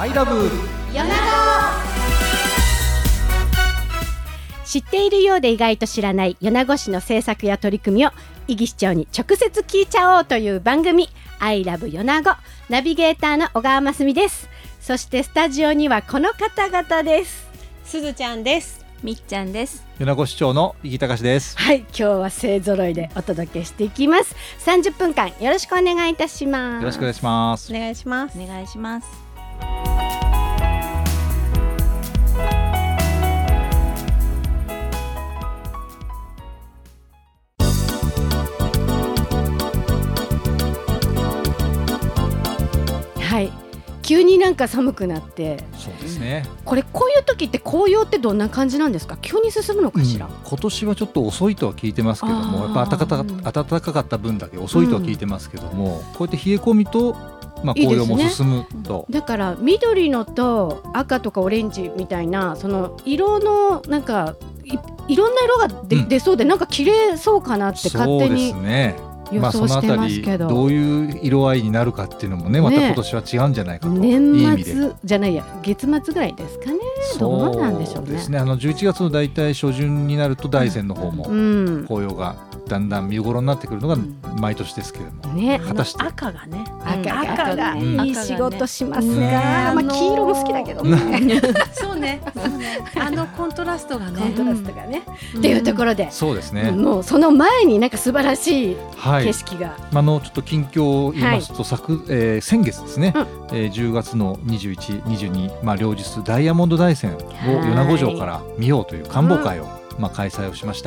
アイラブ米子。知っているようで意外と知らない米子市の政策や取り組みを伊木市長に直接聞いちゃおうという番組アイラブ米子。ナビゲーターの小川真澄です。そしてスタジオにはこの方々です。 すずちゃんです。 みっちゃんです。 米子市長の伊木隆です。 はい、今日は勢ぞろいでお届けしていきます。30分間よろしくお願いいたします。 よろしくお願いします。 お願いします。 お願いします。 はい、急になんか寒くなって、 そうですね。 こういう時って紅葉ってどんな感じなんですか？急に進むのかしら？ 今年はちょっと遅いとは聞いてますけども、やっぱ暖かかった分だけ遅いとは聞いてますけども、こうやって冷え込みと、紅葉も進むとだから緑のと赤とかオレンジみたいなその色のなんか いろんな色が出そうで、なんか綺麗そうかなって勝手にそうですね。 予想してますけど、 どういう色合いになるかっていうのもね、また今年は違うんじゃないかと、 年いい意味で末じゃないや月末ぐらいですかね。どうなんでしょうね。 そうですね。11月のだいたい初旬になると大山の方も紅葉がだんだん見頃になってくるのが毎年ですけれども、 ね、 果たして赤がね、 赤がいい仕事しますが、 が、黄色も好きだけどねそうね、コントラストがね、 っていうところで、 そうですね。 もうその前になんか素晴らしい景色が、 ちょっと近況を言いますと、先月ですね、10月の21、22、両日ダイヤモンド大山を米子城から見ようという観望会を開催をしました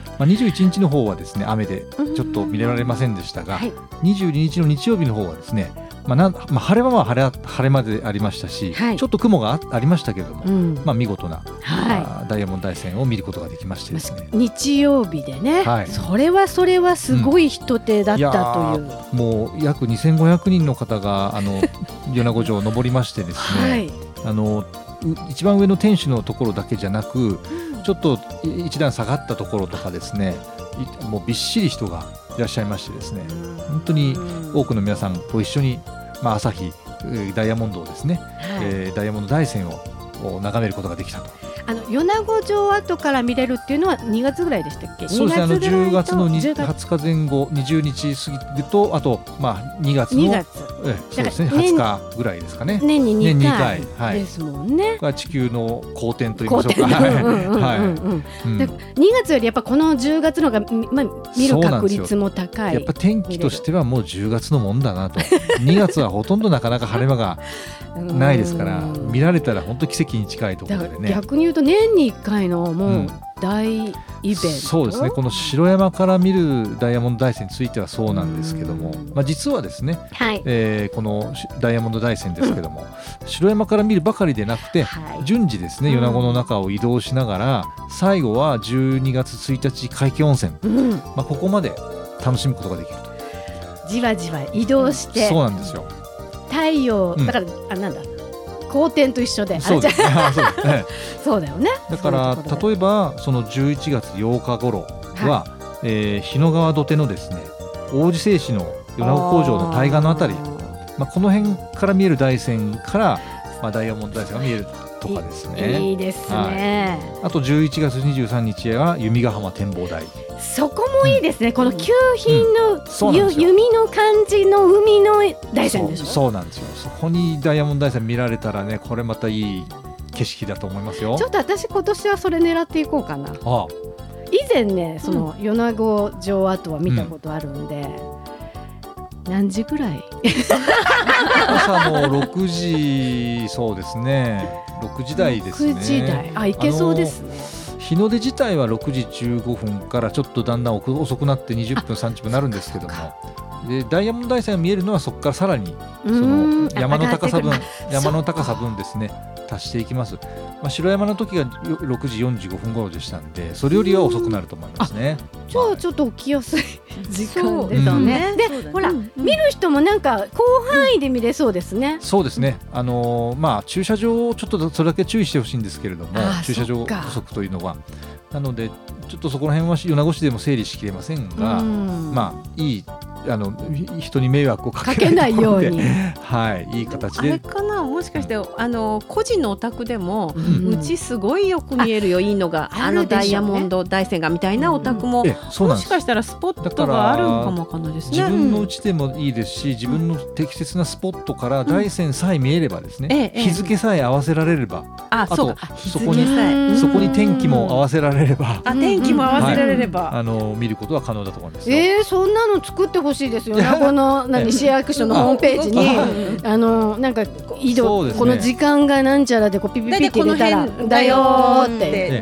。21日の方はですね、雨でちょっと見られませんでしたが、22日の日曜日の方はですね、晴れ間は晴れ間でありましたし、ちょっと雲がありましたけれども、見事な、ダイヤモンド大山を見ることができましてですね、 日曜日でね、それはすごい人手だったという、 もう約2500人の方が米子城を登りましてですね、一番上の天守のところだけじゃなく、ちょっと一段下がったところとかですね、もうびっしり人がいらっしゃいましてですね、本当に多くの皆さんと一緒に、朝日ダイヤモンドをですね、ダイヤモンド大山を眺めることができたと。 米子城跡から見れるっていうのは2月ぐらいでしたっけ？ そうですね、10月の20日前後、20日過ぎると、あと2月のそうですね、20日ぐらいですかね。 年に2回ですもんね。 地球の公転といいましょうか。2 月よりやっぱこの10月のが見る確率も高い。 やっぱ天気としてはもう10月のもんだなと。2月はほとんどなかなか晴れ間がないですから、見られたら本当奇跡に近いところでね。 逆に言うと年に1回のもう大イベント、 そうですね。この城山から見るダイヤモンド大山についてはそうなんですけども、実はですね、このダイヤモンド大山ですけども、城山から見るばかりでなくて、順次ですね、米子の中を移動しながら、最後は12月1日皆生温泉、ここまで楽しむことができると。 じわじわ移動して、 そうなんですよ。 太陽だからなんだ、公転と一緒で、そうだよね。 だから例えばその11月8日頃は、日野川土手のですね、王子製紙の米子工場の対岸のあたり、この辺から見える大山から、ダイヤモンド大山が見えるとかですね。 いいですね。 あと11月23日は弓ヶ浜展望台、 そこもいいですね。この旧品の弓の感じの海の大山でしょ。 そうなんですよ。そこにダイヤモンド大山見られたらね、これまたいい景色だと思いますよ。 ちょっと私今年はそれ狙っていこうかな。以前ね、その米子城跡は見たことあるんで、何時ぐらい？ 朝の6時、そうですね、6時台ですね。 6時台、行けそうですね。 日の出自体は6時15分からちょっとだんだん遅くなって20分30分になるんですけども、でダイヤモンド大山が見えるのはそこからさらにその山の高さ分ですね、達していきます。城山の時が6時45分頃でしたんで、それよりは遅くなると思いますね。 じゃあちょっと起きやすい時間ですね。で、ほら、見る人もなんか広範囲で見れそうですね。 そうですね。駐車場をちょっとそれだけ注意してほしいんですけれども、駐車場不足というのは、なのでちょっとそこら辺は米子市でも整理しきれませんが、いい人に迷惑をかけないように、いい形で。 あれかな、 もしかして個人のお宅でも、 んうちすごいよく見えるよ、いいのがあるでしょうねダイヤモンド大山がみたいなお宅も、 そうなんです。 もしかしたらスポットがあるのかもわかんないですね。 自分の家でもいいですし、自分の適切なスポットから大山さえ見えればですね、日付さえ合わせられれば、あとそこに天気も合わせられれば、 天気も合わせられれば、 見ることは可能だと思うんですよ。 そんなの作ってほしいですよ。この市役所のホームページになんか移動、この時間がなんちゃらでこうピピピって入れたらだよーって、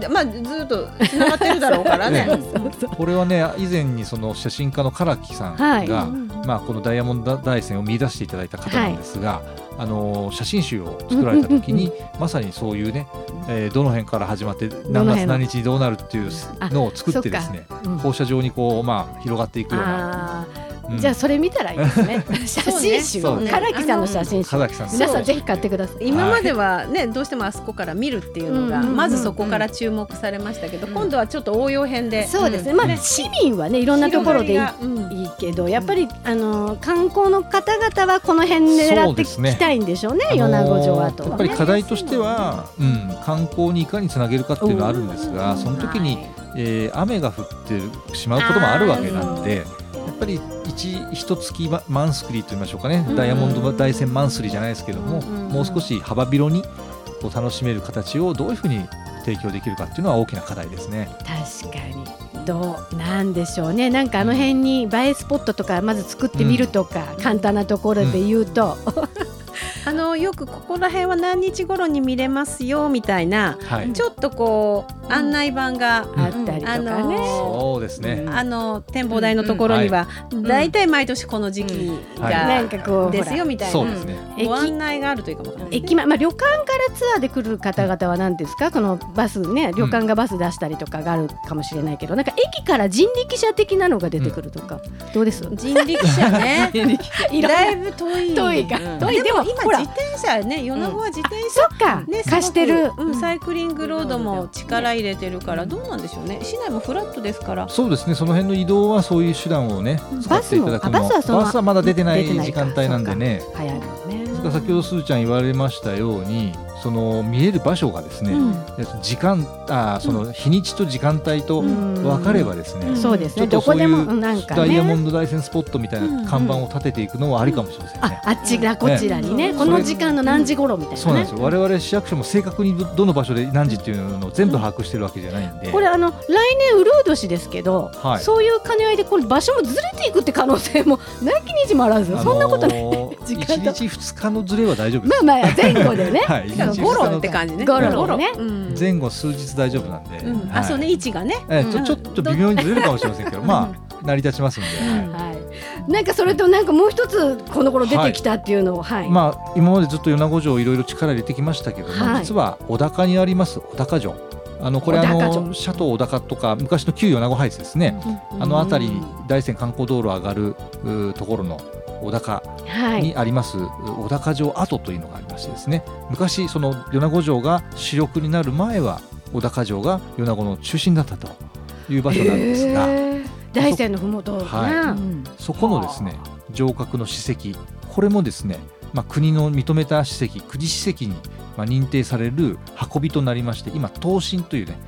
まあずっとつながってるだろうからね。 これはね、以前にその写真家の唐木さんが、このダイヤモンド大山を見出していただいた方なんですが、写真集を作られた時にまさにそういうね、どの辺から始まって何月何日にどうなるっていうのを作ってですね、放射状にこう広がっていくような。 じゃあそれ見たらいいですね。写真集、唐木さんの写真集、皆さんぜひ買ってください。 今まではね、どうしてもあそこから見るっていうのがまずそこから注目されましたけど、今度はちょっと応用編で。 そうですね。市民はね、いろんなところでいいけど、やっぱり観光の方々はこの辺狙っていきたいんでしょうね。米子城跡はやっぱり課題としては、観光にいかにつなげるかっていうのはあるんですが、その時に雨が降ってしまうこともあるわけなんで、やっぱり一月マンスリーと言いましょうかね、ダイヤモンド大山マンスリーじゃないですけども、もう少し幅広にこう楽しめる形をどういうふうに提供できるかっていうのは大きな課題ですね。 確かにどうなんでしょうね。なんか辺に映えスポットとかまず作ってみるとか、簡単なところで言うと、 よくここら辺は何日頃に見れますよみたいな、ちょっとこう案内板があったりとかね。 そうですね。 展望台のところにはだいたい毎年この時期がですよみたいなご案内があるというかもわかんないですね。 旅館からツアーで来る方々は何ですか、このバスね、旅館がバス出したりとかがあるかもしれないけど、なんか駅から人力車的なのが出てくるとか、どうです？ 人力車ねだいぶ遠いか。 でも今自転車ね、米子は自転車ね貸してる、 サイクリングロードも力入れてるから、どうなんでしょうね。市内もフラットですから。 そうですね。その辺の移動はそういう手段をね使っていただくの。バスはまだ出てない時間帯なんでね。先ほどすずちゃん言われましたように、その見える場所がですね、その日にちと時間帯と分かればですね、 そうですね。 ちょっとそういうダイヤモンド大山スポットみたいな看板を立てていくのはありかもしれませんね。 あっちらこちらにね、この時間の何時頃みたいなね。 そうなんですよ。我々市役所も正確にどの場所で何時っていうのを全部把握してるわけじゃないんで、 これ来年うるう年ですけど、そういう兼ね合いでこれ場所もずれていくって可能性もなきにしもあらず、そんなことない。 1日2日のずれは大丈夫です。 前後でね。 ゴロって感じね。 ゴロね。 前後数日大丈夫なんで。 そうね、位置がね。 ちょっと微妙にずれるかもしれませんけど、成り立ちますんで。 なんかそれとなんかもう一つこの頃出てきたっていうのを、 今までずっと米子城いろいろ力入れてきましたけども、実は小高にあります小高城。これシャトー小高とか昔の旧米子ハイツですね。辺り大山観光道路上がるところの小高にあります小高城跡というのがありましてですね、昔その米子城が主力になる前は小高城が米子の中心だったという場所なんですが、 大山のふもと、 そこのですね城郭の史跡、これもですね、国の認めた史跡、国史跡に認定される運びとなりまして、今東進というね、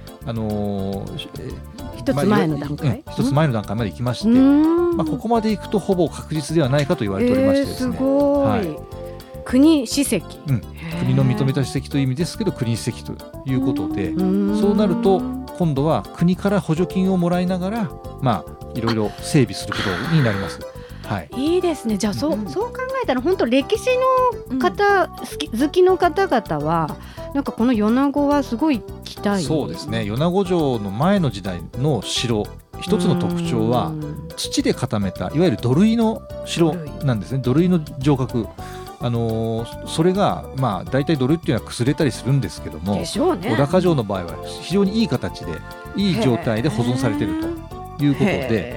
一つ前の段階まで行きまして、ここまで行くとほぼ確実ではないかと言われておりましてですね、 すごい、国史跡、 国の認めた史跡という意味ですけど国史跡ということで、そうなると今度は国から補助金をもらいながら、いろいろ整備することになります。 いいですね。じゃあそう考えたら本当歴史の方、好きの方々はなんかこの米子はすごい期待。 そうですね。米子城の前の時代の城、一つの特徴は土で固めたいわゆる土塁の城なんですね。土塁の城郭、それが大体土塁っていうのは崩れたりするんですけども、小高城の場合は非常にいい形でいい状態で保存されているということで、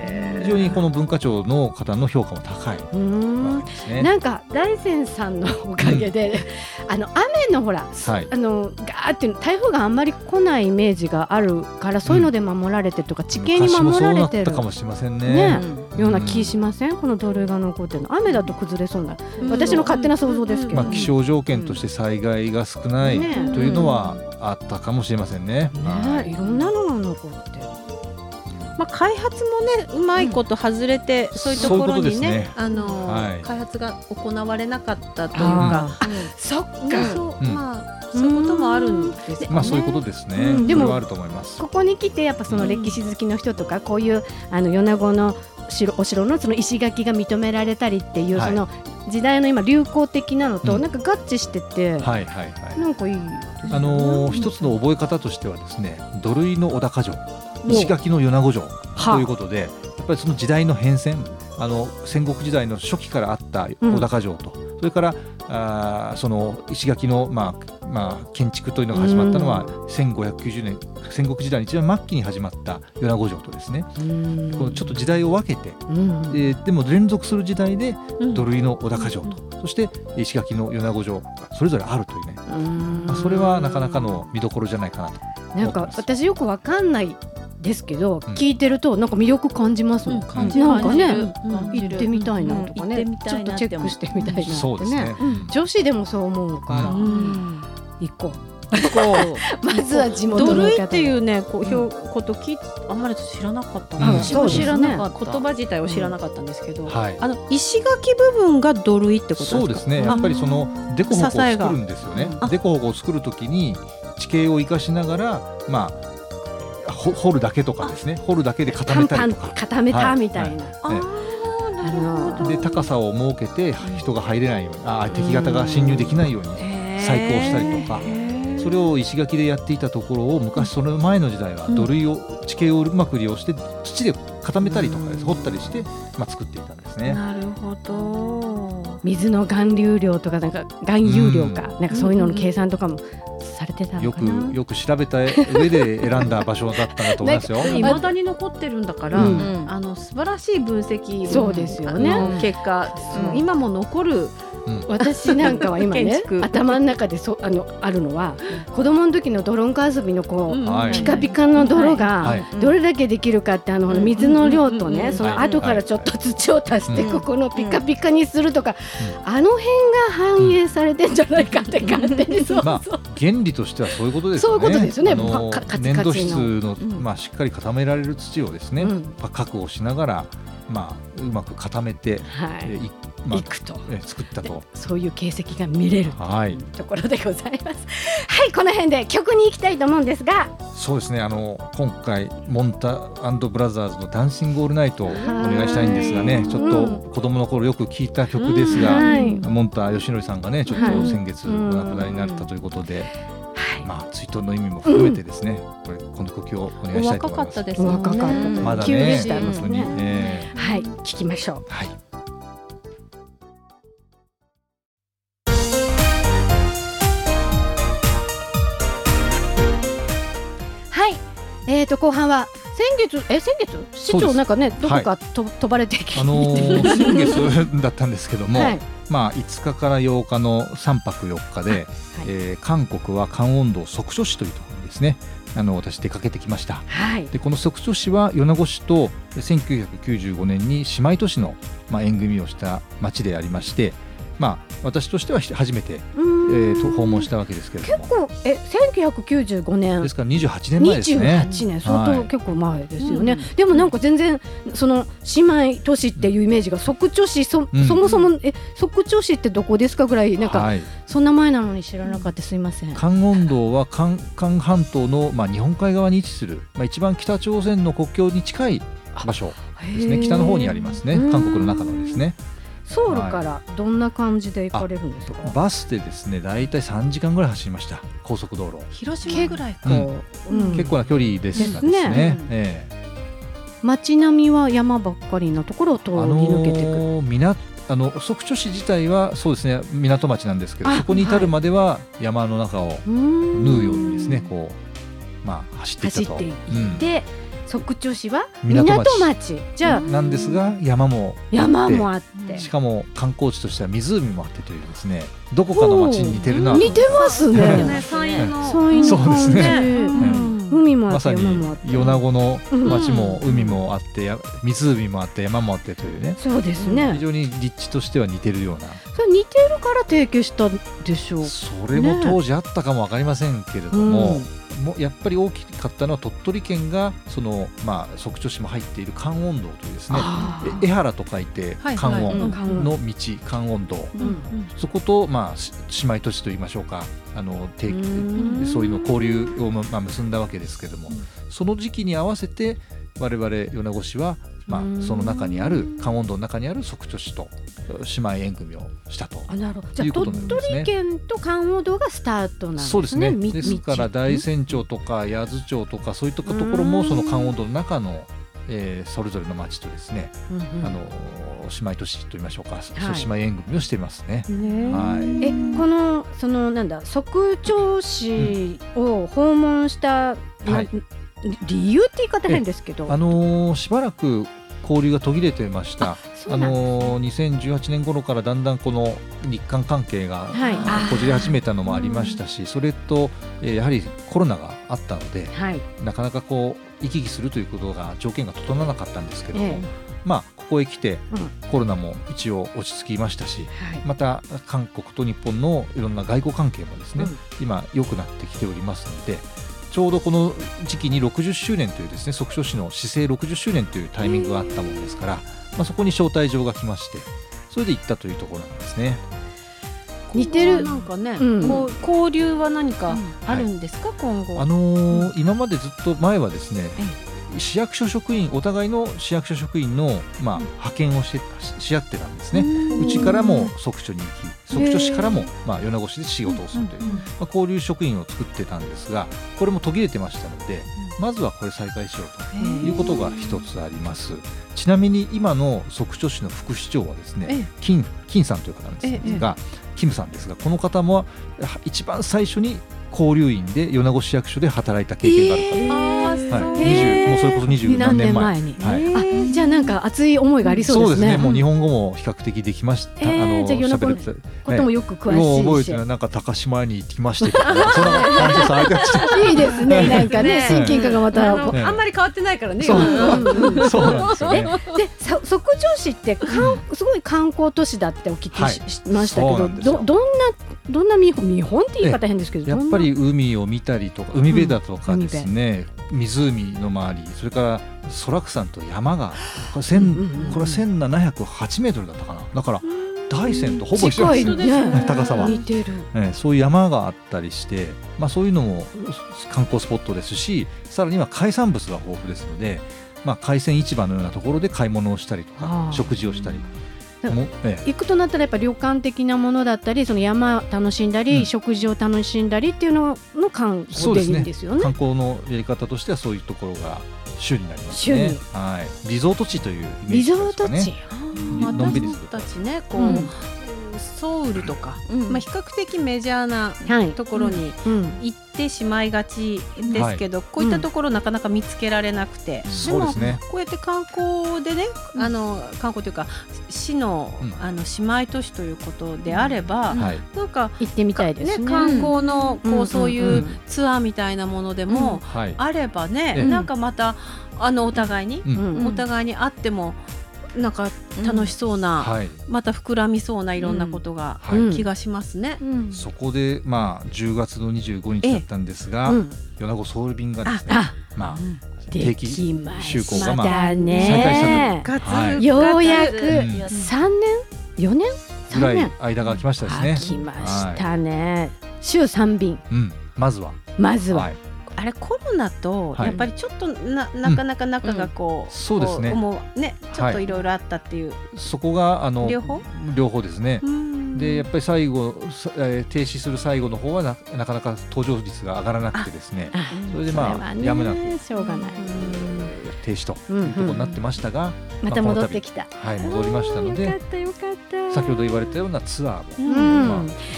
非常にこの文化庁の方の評価も高いわけですね。 なんか大山さんのおかげで、雨のほら、ガーって台風があんまり来ないイメージがあるから、そういうので守られてとか、地形に守られてる、 昔もそうだったかもしれませんね。 ような気しません？この土塁が残ってるの、雨だと崩れそうな、私の勝手な想像ですけど、 気象条件として災害が少ないというのはあったかもしれませんね。 いろんなのが残ってる。 開発もね、うまいこと外れて、そういうところにね、開発が行われなかったというか、 そっか、 そういうこともあるんですよね。 そういうことですね。でもあると思います。 ここに来てやっぱその歴史好きの人とか、こういう米子のお城のその石垣が認められたりっていう、その時代の今流行的なのとなんか合致してて、なんかいい。 一つの覚え方としてはですね、土塁の小高城、石垣の米子城ということで、やっぱりその時代の変遷、戦国時代の初期からあった小高城と、それからその石垣の建築というのが始まったのは1590年、戦国時代に一番末期に始まった米子城とですね、このちょっと時代を分けて、でも連続する時代で土塁の小高城と、そして石垣の米子城、それぞれあるというね、それはなかなかの見どころじゃないかなと思ってます。 なんか私よくわかんないですけど、聞いてるとなんか魅力感じますもん。なんかね、行ってみたいなとかね、ちょっとチェックしてみたいなってね。女子でもそう思うから行こう。まずは地元の方。 土塁っていうね、ことあんまり知らなかった。私も知らなかった。言葉自体を知らなかったんですけど、石垣部分が土塁ってことですか？ そうですね。やっぱりそのデコボコを作るんですよね。デコボコを作るときに地形を生かしながら、掘るだけとかですね、掘るだけで固めたりとか、 固めたみたいな。 で高さを設けて人が入れないように、敵方が侵入できないように細工をしたりとか、それを石垣でやっていたところを、昔その前の時代は土塁を、地形をうまく利用して土で固めたりとか掘ったりして作っていたんですね。 なるほど。 水の含流量とか、なんか含有量か、なんかそういうのの計算とかもされてたのかな。 よく調べた上で選んだ場所だったんだと思いますよ。 未だに残ってるんだから、素晴らしい分析、 そうですよね。 結果、今も残る。 私なんかは今ね、頭の中であるのは、子供の時の泥んこ遊びのピカピカの泥がどれだけできるかって、水の量とね、その後からちょっと土を足してここのピカピカにするとか、あの辺が反映されてんじゃないかって勝手に想像。 原理としてはそういうことですよね。 そういうことですよね。 粘土質のしっかり固められる土をですね、確保しながらうまく固めていくと、作ったと、 そういう形跡が見れるところでございます。はい、この辺で曲に行きたいと思うんですが、 そうですね、今回モンタ&ブラザーズのダンシングオールナイトをお願いしたいんですがね、ちょっと子供の頃よく聴いた曲ですが、モンタ吉典さんがね、ちょっと先月お亡くなりになったということで、追悼の意味も含めてですね、この曲をお願いしたいと思います。 若かったですね。 若かった。 まだね、 急でしたもんね。 はい、聞きましょう。 はい。 後半は先月市長なんかね、どこか飛ばれてきて、 先月だったんですけども、5日から8日の3泊4日で、韓国はカンウォン道ソクチョ市というところにですね、私出かけてきました。でこのソクチョ市は米子市と1995年に姉妹都市の、縁組みをした町でありまして、私としては初めて訪問したわけですけれども、 結構1995年ですから28年前ですね。 28年、相当結構前ですよね。でもなんか全然その姉妹都市っていうイメージが、ソクチョ市、そもそもソクチョ市ってどこですかぐらい、なんかそんな前なのに知らなかった。すいません。 カンウォン道は韓半島の日本海側に位置する一番北朝鮮の国境に近い場所ですね。北の方にありますね。韓国の中のですね。 ソウルからどんな感じで行かれるんですか？ バスでですね、だいたい3時間ぐらい走りました。高速道路。 広島ぐらいか。 結構な距離でしたですね。 街並みは山ばっかりのところを通り抜けていく。 ソクチョ市自体はそうですね、港町なんですけど、そこに至るまでは山の中を縫うようにですね、走っていったと。 走っていって、 測津市は港町じゃあなんですが山もあってしかも観光地としては湖もあってというですね、どこかの町に似てるなと。 似てますね。 山陰のそうですね、 海もあってまさに山もあって米子の町も海もあって湖もあって山もあってというね、 そうですね。 非常に立地としては似てるような。 それ似てるから提携したでしょう。 それも当時あったかも分かりませんけれども、やっぱり大きかったのは鳥取県がその測津市も入っている観音道というですね、江原と書いて観音の道、観音道、そこと姉妹都市といいましょうか、そういうの交流を結んだわけですけれども、その時期に合わせて我々米子市はその中にある観音道の中にある測津市と姉妹縁組をしたということなんですね。 鳥取県と観音道がスタートなんですね。 そうですね。ですから大山町とか八頭町とかそういったところもその観音道の中の、それぞれの町とですね、姉妹都市といいましょうか、そう姉妹縁組をしていますね。 この測津市を訪問した理由って言い方変ですけど、 しばらく交流が途切れてました。2018年頃からだんだんこの日韓関係がこじれ始めたのもありましたし、それとやはりコロナがあったので、なかなか行き来するということが条件が整わなかったんですけども、ここへ来てコロナも一応落ち着きましたし、また韓国と日本のいろんな外交関係もですね、今良くなってきておりますので、ちょうどこの時期に60周年というですね、測津市の市政60周年というタイミングがあったものですから、そこに招待状が来まして、それで行ったというところなんですね。 似てるなんかね、交流は何かあるんですか、今後。 今までずっと前はですね、市役所職員お互いの市役所職員の、派遣をし合ってたんですね。うちからも測津に行き、測津市からも、米子市で仕事をするという、交流職員を作ってたんですが、これも途切れてましたので、まずはこれ再開しようということが一つあります。ちなみに今の測津市の副市長はですね、金さんという方なんですが、キムさんですが、この方も一番最初に交流員で米子市役所で働いた経験がある方、もうそれこそ20何年前に、 じゃあなんか熱い思いがありそうですね。 そうですね。もう日本語も比較的できました。 じゃあ米子のこともよく詳しいし、 覚えてる、なんか高島屋に行きましてとか、そんな感じされてました。 いいですね。なんかね、親近感がまたあんまり変わってないからね。 そうなんですよね。 で、測津市ってすごい観光都市だってお聞きしましたけど、どんな見本って言い方変ですけど、 やっぱり海を見たりとか、海辺だとかですね、湖の周り、それから空草と山がこれ1708メートルだったかな。だから大山とほぼ一緒ですね、高さは。そういう山があったりして、そういうのも観光スポットですし、さらには海産物が豊富ですので、海鮮市場のようなところで買い物をしたりとか食事をしたり。 行くとなったらやっぱり旅館的なものだったり、その山楽しんだり、食事を楽しんだりっていうのの観光でいいんですよね。 観光のやり方としてはそういうところが主になりますね。リゾート地というイメージですかね。リゾート地、 私たちね、ソウルとか、比較的メジャーなところに行ってしまいがちですけど、こういったところなかなか見つけられなくて、でもこうやって観光でね、観光というか市の姉妹都市ということであれば、なんか行ってみたいですね。 観光のそういうツアーみたいなものでもあればね、なんかまたお互いに会ってもなんか楽しそうな、また膨らみそうないろんなことが気がしますね。 そこで10月の25日だったんですが、米子ソウル便がですね、定期就航が再開したと、 ようやく3年4年ぐらい間が空きましたですね。 来ましたね。週3便、 まずはあれコロナとやっぱりちょっとなかなか仲がそうですね、 ちょっといろいろあったっていう、 そこが両方ですね。でやっぱり最後停止する最後の方はなかなか搭乗率が上がらなくてですね、それでやむなくしょうがない停止というところになってましたが、 また戻りましたので、 先ほど言われたようなツアーも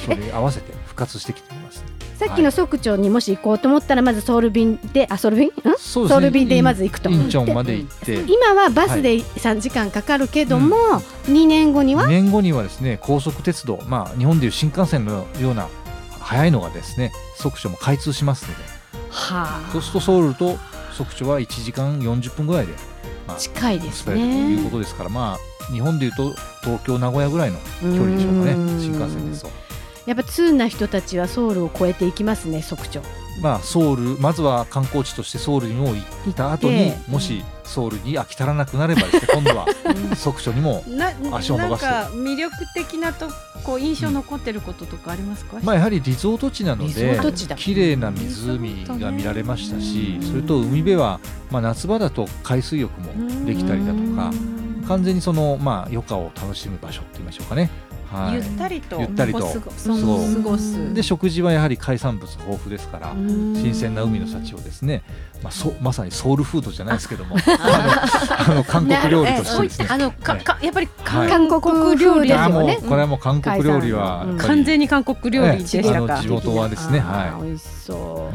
それ合わせて復活してきています。 さっきの속町にもし行こうと思ったらまずソウル便でソウル便でまず行くと。 インチョンまで行って、 今はバスで3時間かかるけども、2年後にはですね、高速鉄道、日本でいう新幹線のような早いのがですね、속町も開通しますので、そうするとソウルと속町は1時間40分ぐらいで、 近いですねということですから、日本でいうと東京名古屋ぐらいの距離でしょうかね、新幹線ですと。 やっぱ通な人たちはソウルを越えていきますね、속町。 ソウル、まずは観光地としてソウルにも行った後に、もしソウルに飽き足らなくなればですね、今度は속町にも足を伸ばして、 なんか魅力的な印象残ってることとかありますか？ やはりリゾート地なので綺麗な湖が見られましたし、それと海辺は、夏場だと海水浴もできたりだとか、完全にその、余暇を楽しむ場所って言いましょうかね。 ゆったりと過ごす。 で、食事はやはり海産物豊富ですから、新鮮な海の幸をですね、まさにソウルフードじゃないですけども、韓国料理としてですね、 やっぱり韓国料理ですよね。 これはもう韓国料理は完全に我々料理でしたか。 地元はですね、 美味しそう。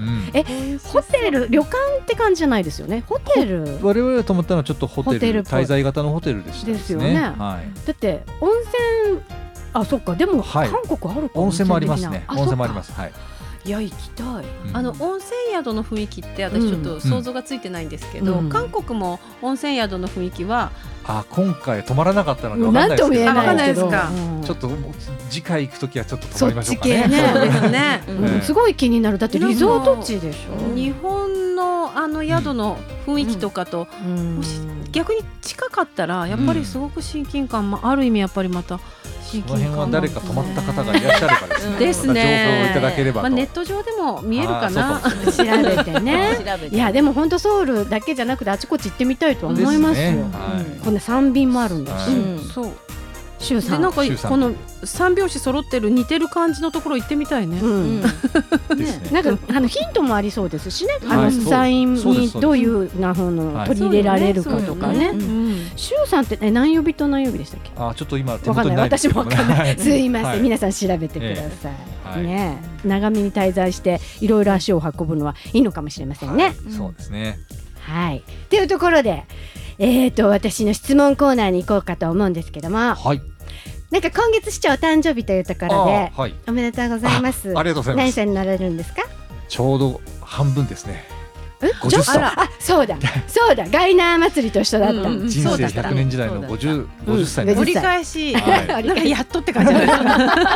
ホテル、旅館って感じじゃないですよね。ホテル、 我々が泊まったのはちょっとホテル滞在型のホテルでしたですよね。だって温泉、そっか、でも韓国あるか、 温泉もありますね。温泉もあります。 いや、行きたい。 温泉宿の雰囲気って私ちょっと想像がついてないんですけど、韓国も温泉宿の雰囲気は今回泊まらなかったので分かんないですけど、 分かんないですか。 ちょっと次回行くときはちょっと泊まりましょうかね。 すごい気になる。だってリゾート地でしょ。 日本の宿の雰囲気とかと逆に近かったらやっぱりすごく親近感、ある意味やっぱりまたその辺は誰か泊まった方がいらっしゃるからですね。情報をいただければと。 ネット上でも見えるかな。 調べてね。いや、でも本当ソウルだけじゃなくてあちこち行ってみたいと思いますよ。こんな3便もあるんだし。 そう。週3。なんかこの3拍子揃ってる似てる感じのところ行ってみたいね。 なんかヒントもありそうですしね。サインにどういうの取り入れられるかとかね。週3って何曜日と何曜日でしたっけ？ ちょっと今分かんない。私も分かんない。すいません。皆さん調べてください。ね、長めに滞在していろいろ足を運ぶのはいいのかもしれませんね。 そうですね。 はい。というところで、私の質問コーナーに行こうかと思うんですけども。 はい。 なんか今月市長お誕生日というところで、おめでとうございます。 ありがとうございます。 何歳になられるんですか？ ちょうど半分ですね。50歳。 そうだガイナー祭りと一緒だった。 人生100年時代の50歳の折り返し、なんかやっとって感じで、お祝い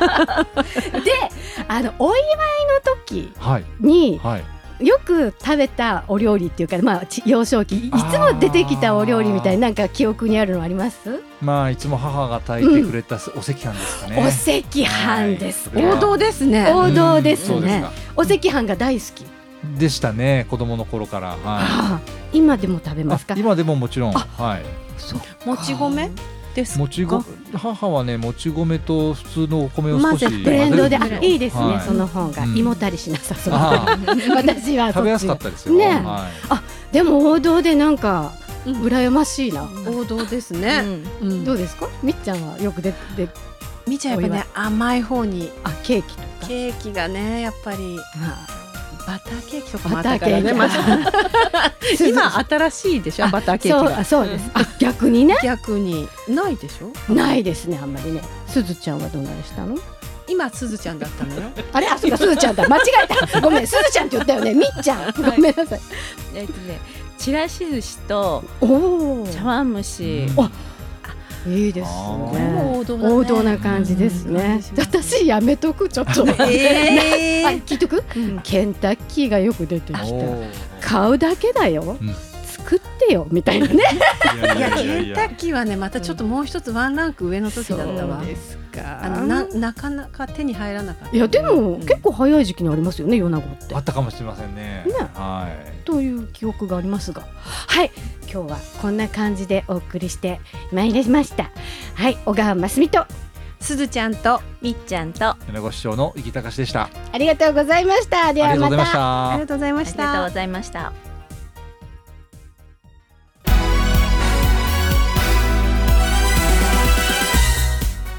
の時によく食べたお料理っていうか、幼少期いつも出てきたお料理みたいな、なんか記憶にあるのあります？ いつも母が炊いてくれたお赤飯ですかね。 お赤飯です。 王道ですね。 王道ですね。お赤飯が大好きでしたね、子供の頃から。 今でも食べますか？ 今でももちろん。もち米ですか？ 母はね、もち米と普通のお米を少しブレンドで、いいですね。その方が胃もたりしなさそう。私は食べやすかったですよ。 でも王道でなんか羨ましいな。 王道ですね。 どうですか？みっちゃんはよく出て。 みっちゃんやっぱね、甘い方に、 ケーキとか。 ケーキがね、やっぱりバターケーキとかもあったからね。今新しいでしょ、バターケーキが。 そうです。逆にね。 逆にないでしょ。 ないですね、あんまりね。すずちゃんはどうなりしたの？ 今すずちゃんだったのよ。 あれ、そうか、すずちゃんだ。間違えた。ごめん、すずちゃんって言ったよね。みっちゃん。ごめんなさい。 ちらし寿司と茶碗蒸し。 いいですね。王道な感じですね。私やめとく、ちょっと。聞いとく？ケンタッキーがよく出てきた。買うだけだよ。作ってよみたいなね。 いや、ケンタッキーはね、またちょっともう一つワンランク上の時だったわ。なかなか手に入らなかった。 いや、でも結構早い時期にありますよね、米子って。 あったかもしれませんね。 という記憶がありますが、はい、今日はこんな感じでお送りしてまいりました。はい、小川真澄とすずちゃんとみっちゃんと米子市長の生きたかしでした。 ありがとうございました。ではまた。 ありがとうございました。 ありがとうございました。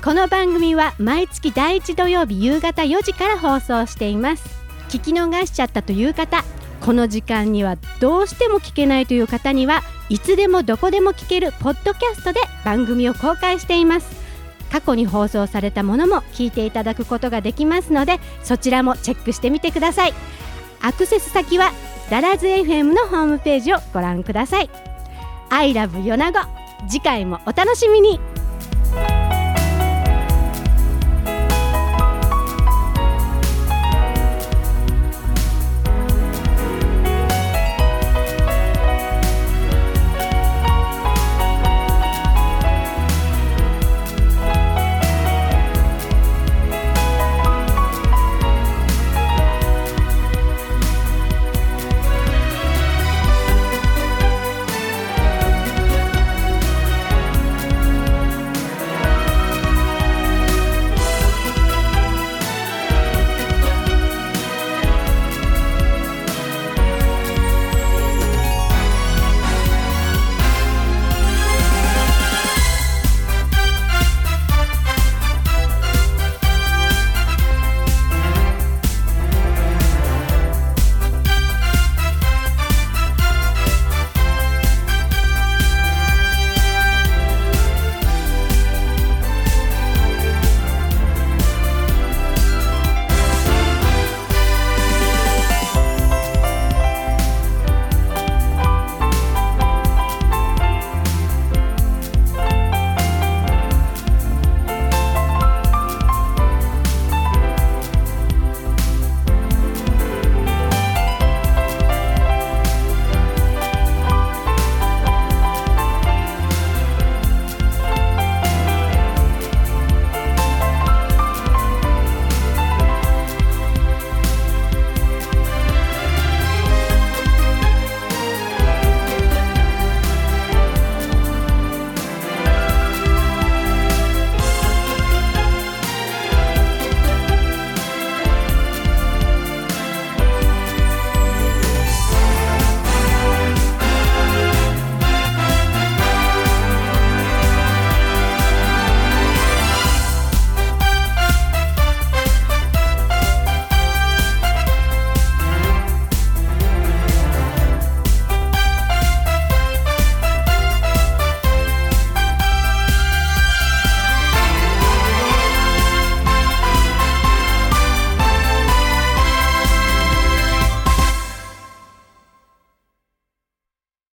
この番組は毎月第1土曜日夕方4時から放送しています。聞き逃しちゃったという方、この時間にはどうしても聞けないという方にはいつでもどこでも聞けるポッドキャストで番組を公開しています。過去に放送されたものも聞いていただくことができますので、そちらもチェックしてみてください。アクセス先はダラズ FM のホームページをご覧ください。I love 米子、次回もお楽しみに。